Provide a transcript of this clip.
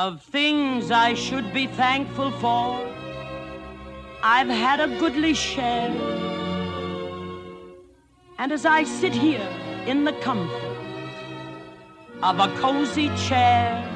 Of things I should be thankful for, I've had a goodly share. And as I sit here in the comfort of a cozy chair,